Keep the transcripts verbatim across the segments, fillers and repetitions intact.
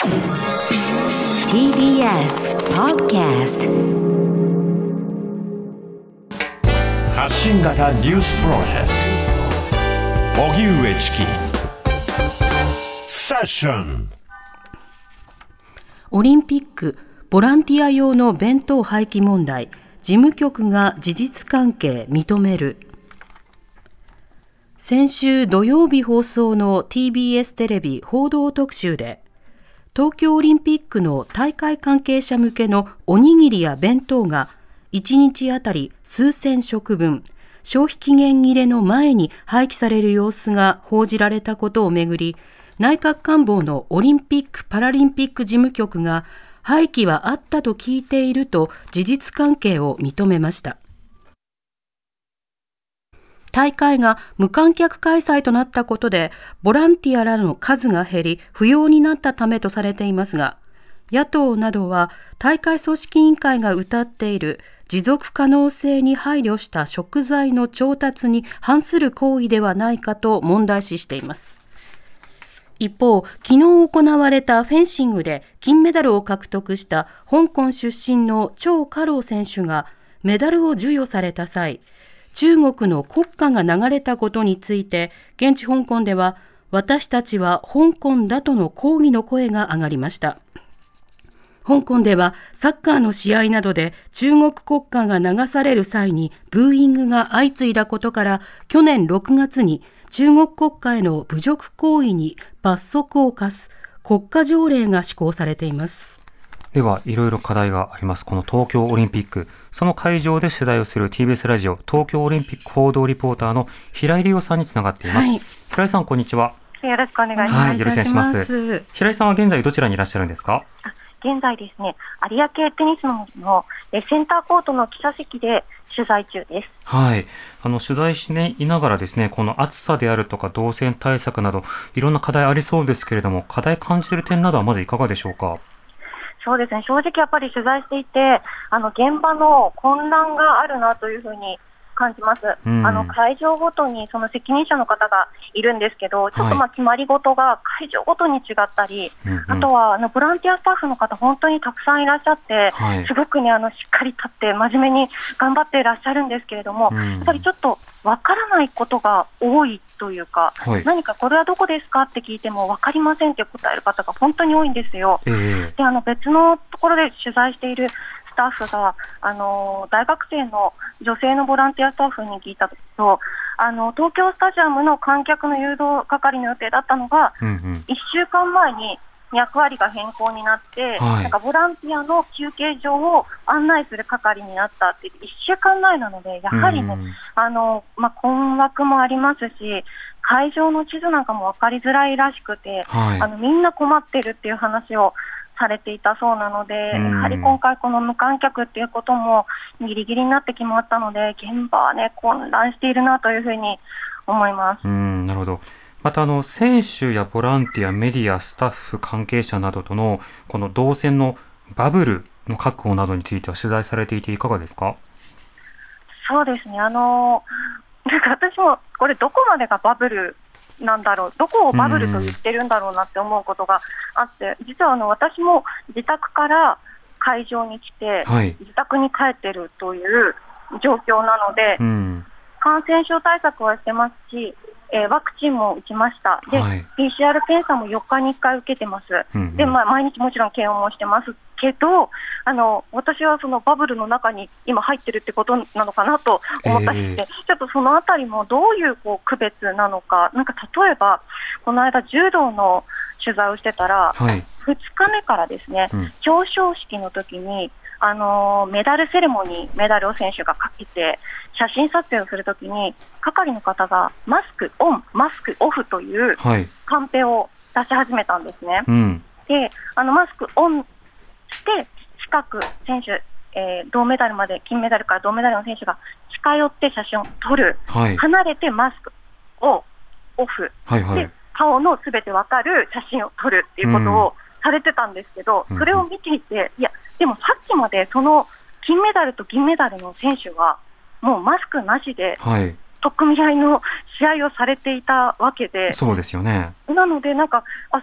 ティービーエス Podcast 発信型ニュースプロジェクト荻上チキセッション。 オリンピックボランティア用の弁当廃棄問題、事務局が事実関係認める。先週土曜日放送の ティービーエス テレビ報道特集で、東京オリンピックの大会関係者向けのおにぎりや弁当がいちにちあたり数千食分、消費期限切れの前に廃棄される様子が報じられたことをめぐり、内閣官房のオリンピック・パラリンピック事務局が廃棄はあったと聞いていると事実関係を認めました。大会が無観客開催となったことで、ボランティアらの数が減り、不要になったためとされていますが、野党などは大会組織委員会が謳っている持続可能性に配慮した食材の調達に反する行為ではないかと問題視しています。一方、昨日行われたフェンシングで金メダルを獲得した香港出身の張家朗選手がメダルを授与された際、中国の国歌が流れたことについて、現地香港では私たちは香港だとの抗議の声が上がりました。香港ではサッカーの試合などで中国国歌が流される際にブーイングが相次いだことから、去年ろくがつに中国国歌への侮辱行為に罰則を課す国家条例が施行されています。 では、いろいろ課題があります。この東京オリンピック、その会場で取材をする ティービーエス ラジオ東京オリンピック報道リポーターの平井理央さんにつながっています。はい、平井さん、こんにちは。 よろしくお願いします。 はい、よろしくお願いします。平井さんは現在どちらにいらっしゃるんですか？ 現在ですね、有明テニスののセンターコートの記者席で取材中です。 はい、あの取材しいながらですね、この暑さであるとか動線対策などいろんな課題ありそうですけれども、課題感じている点などはまずいかがでしょうか？ そうですね、正直やっぱり取材していて、あの現場の混乱があるなというふうに感じます。うん、あの会場ごとにその責任者の方がいるんですけど、ちょっとまあ決まり事が会場ごとに違ったり、はい、あとはあのボランティアスタッフの方本当にたくさんいらっしゃって、はい、すごくねあのしっかり立って真面目に頑張っていらっしゃるんですけれども、うん、やっぱりちょっとわからないことが多いというか、はい、何かこれはどこですかって聞いても分かりませんって答える方が本当に多いんですよ。えー、であの別のところで取材しているスタッフがあの大学生の女性のボランティアスタッフに聞いたと、あの東京スタジアムの観客の誘導係の予定だったのが、うんうん、いっしゅうかんまえに役割が変更になって、はい、なんかボランティアの休憩所を案内する係になったっていっしゅうかんまえなので、やはりね、うん、あのまあ、困惑もありますし、会場の地図なんかも分かりづらいらしくて、はい、あのみんな困ってるっていう話をされていたそうなので、やはり今回この無観客っていうこともギリギリになってきまったので、現場はね混乱しているなというふうに思います。 うん、なるほど。またあの選手やボランティア、メディア、スタッフ、関係者などとのこの動線のバブルの確保などについては取材されていていかがですか？ そうですね、あのなんか私もこれどこまでがバブルなんだろう、どこをバブルと言ってるんだろうなって思うことがあって、実はあの私も自宅から会場に来て、はい、自宅に帰ってるという状況なので、うん、感染症対策はしてますし、えー、ワクチンも打ちました。で、はい、ピーシーアール 検査もよっかにいっかい受けてます。うんうん、で、まあ、毎日もちろん検温もしてますけど、あの私はそのバブルの中に今入ってるってことなのかなと思ったりして、えー、ちょっとそのあたりもどういう、こう区別なのか、なんか例えばこの間柔道の取材をしてたら、はい、ふつかめからですね、うん、表彰式の時にあのメダルセレモニー、メダルを選手がかけて写真撮影をするときに係の方がマスクオン、マスクオフというカンペを出し始めたんですね。はい、うん、であのマスクオンして近く選手、えー、銅メダルまで、金メダルから銅メダルの選手が近寄って写真を撮る、はい、離れてマスクをオフ、はいはい、で顔のすべてわかる写真を撮るっていうことをされてたんですけど、うん、それを見ていて、いやでもさっきまでその金メダルと銀メダルの選手はもうマスクなしで、はい、取っ組み合いの試合をされていたわけで、 そうですよね。 なのでなんかあそ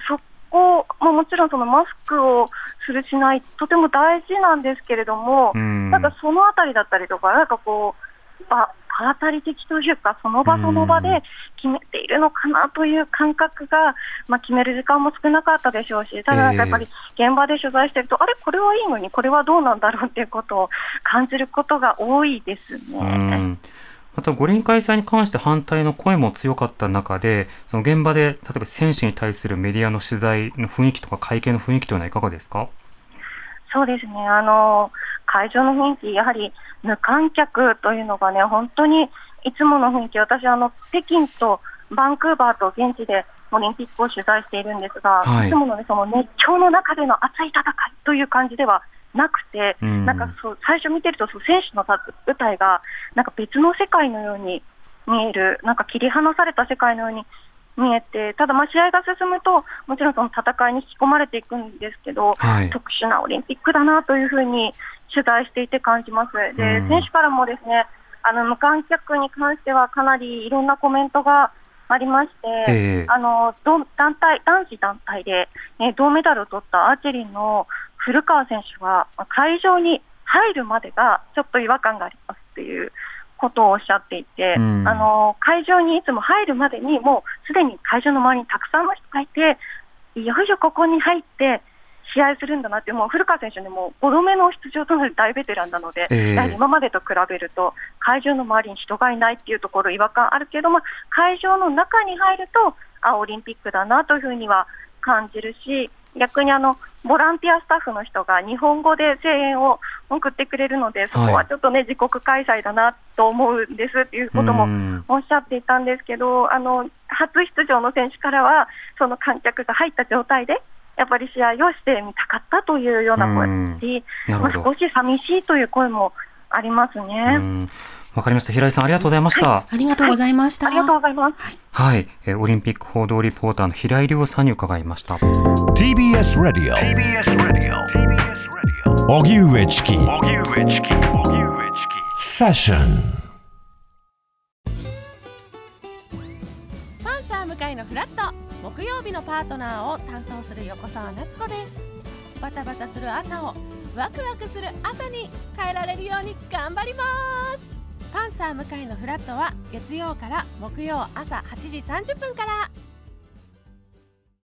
こももちろんそのマスクをするしないとても大事なんですけれども、 うんなんかそのあたりだったりとか、なんかこう場当たり的というか、その場その場で決めているのかなという感覚が、まあ、決める時間も少なかったでしょうし、ただやっぱり現場で取材していると、えー、あれこれはいいのにこれはどうなんだろうということを感じることが多いですね。 うんまた五輪開催に関して反対の声も強かった中で、その現場で例えば選手に対するメディアの取材の雰囲気とか会見の雰囲気というのはいかがですか？ そうですね、あの会場の雰囲気、やはり無観客というのがね、本当にいつもの雰囲気、私あの北京とバンクーバーと現地でオリンピックを取材しているんですが、はい、いつもの、ね、その熱狂の中での熱い戦いという感じではなくて、うん、なんかそう最初見てるとそう選手の立つ舞台がなんか別の世界のように見える、なんか切り離された世界のように見えて、ただまあ試合が進むともちろんその戦いに引き込まれていくんですけど、はい、特殊なオリンピックだなというふうに取材していて感じます。で、うん、選手からもですね、あの無観客に関してはかなりいろんなコメントがありまして、えー、あの団体男子団体で、ね、銅メダルを取ったアーチェリーの古川選手は会場に入るまでがちょっと違和感がありますっていうことをおっしゃっていて、うん、あの会場にいつも入るまでにもうすでに会場の周りにたくさんの人がいて、いよいよここに入って試合するんだなって、もう古川選手ね、もうごどめの出場となる大ベテランなので、えー、やはり今までと比べると会場の周りに人がいないっていうところ違和感あるけど、まあ、会場の中に入るとあオリンピックだなというふうには感じるし、逆にあのボランティアスタッフの人が日本語で声援を送ってくれるので、そこはちょっとね、はい、自国開催だなと思うんですっていうこともおっしゃっていたんですけど、あの初出場の選手からはその観客が入った状態でやっぱり試合をしてみたかったというような声し、まあ、少し寂しいという声もありますね。 わかりました。平井さん、ありがとうございました。はい、 ありがとうございました。 はい、ありがとうございます。 はい、えー、オリンピック報道リポーターの平井亮さんに伺いました。 ティービーエス Radio 荻上チキセッション。 パンサー向井のフラット、木曜日のパートナーを担当する横澤夏子です。バタバタする朝をワクワクする朝に変えられるように頑張ります。パンサー向井のフラットは月曜から木曜朝はちじさんじゅっぷんから。